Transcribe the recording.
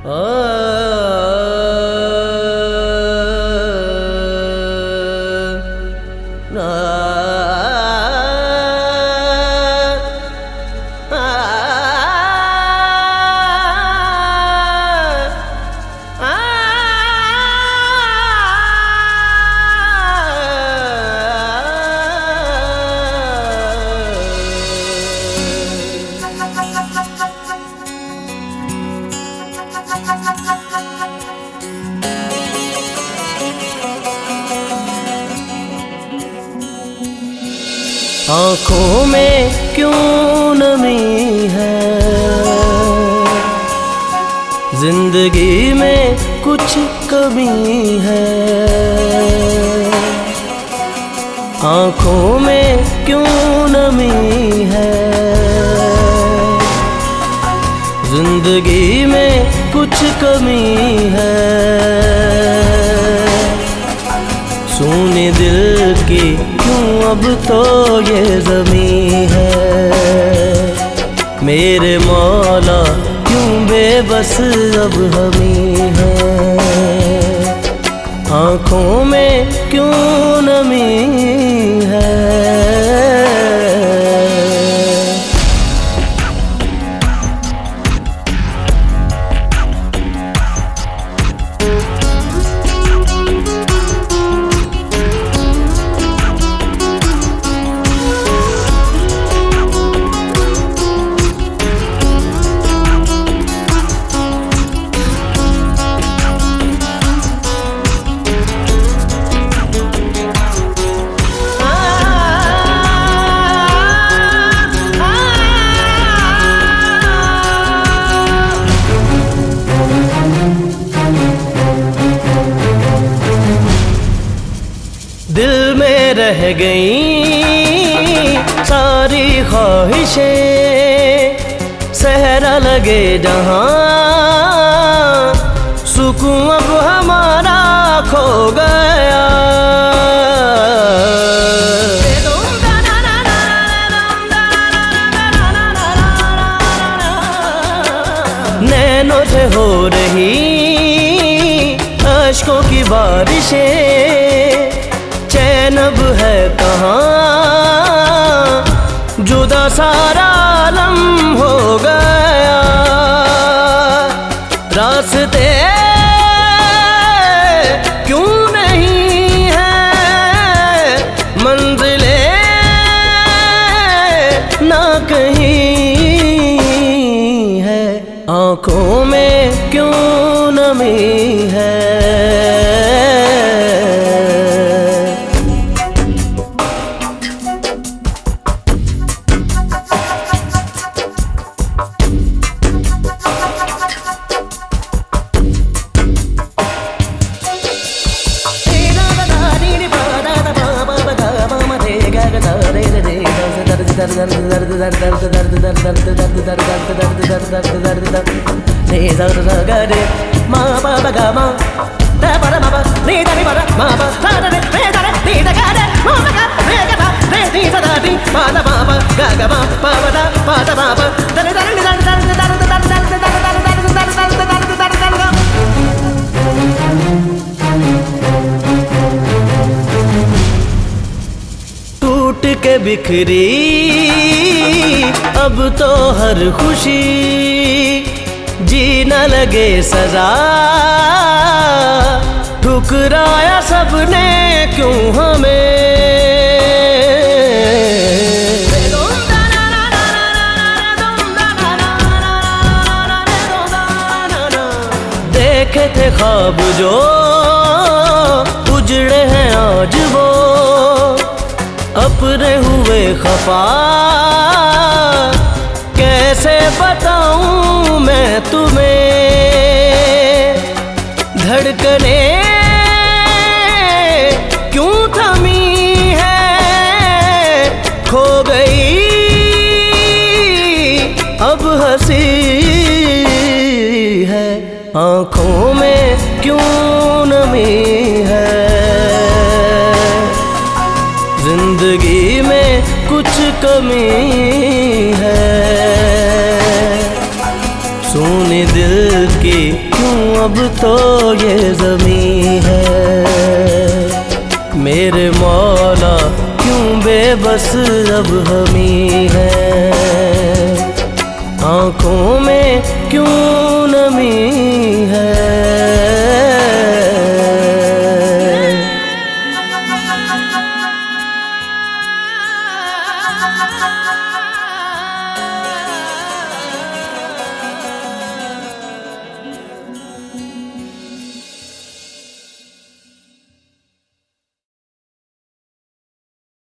आँखों में क्यों नमी है, जिंदगी में कुछ कमी है। आँखों में क्यों नमी है, जिंदगी में कुछ कमी है। सूने दिल की क्यों अब तो ये ज़मीं है। मेरे मौला क्यों बेबस अब हमी है। आँखों में क्यों नमी है। दिल में रह गई सारी ख्वाहिशें, सहरा लगे जहां सुकून अब हमारा खो गया। नैनों से हो रही अश्कों की बारिशें, चैन अब है कहाँ, जुदा सारा आलम हो गया। रास्ते क्यों नहीं है, मंजिलें ना कहीं है। आँखों में क्यों नमी है। टूट के बिखरी अब तो हर खुशी, जी न लगे सजा, ठुकराया सबने क्यों हमें। देखे थे ख्वाब जो उजड़े हैं आज वो, अपने हुए खफा कैसे बताऊं मैं तुम्हें। धड़कने क्यों थमी है, खो गई अब हंसी है। आँखों में क्यों नमी है, जिंदगी में कुछ कमी है। सूने दिल की अब तो ये ज़मीं है। मेरे मौला क्यों बेबस अब हमी है, आँखों में क्यों नमी